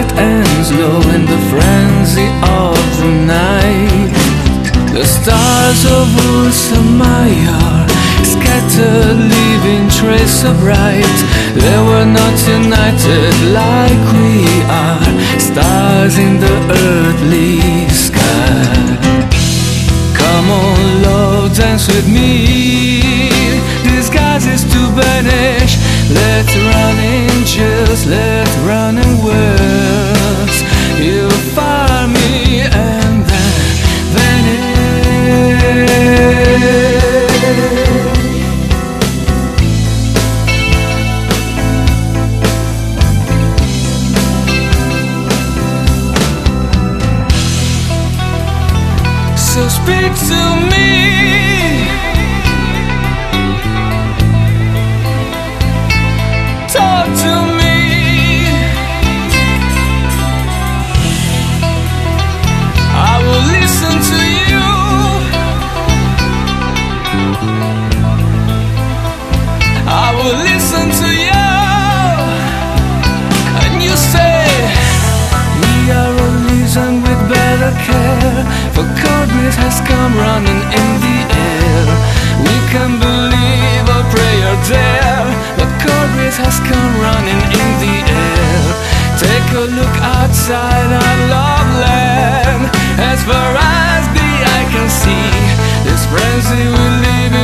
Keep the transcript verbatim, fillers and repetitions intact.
soft and slow in the frenzy of the night. The stars of Ulsamaya scattered, leaving trace so bright. They were not united like we are, stars in the earthly sky. Come on, love, dance with me. Disguise is to banish. Let's run in chills, let's run in words. You fire me and then vanish. So speak to me. Talk to me. I will listen to you. I will listen to you. And you say we are releasing with better care, for cold breeze has come running in the air. We can believe a prayer there, but cold breeze has come running in the air. Take a look outside our love land. As far as the eye can see, this frenzy we live in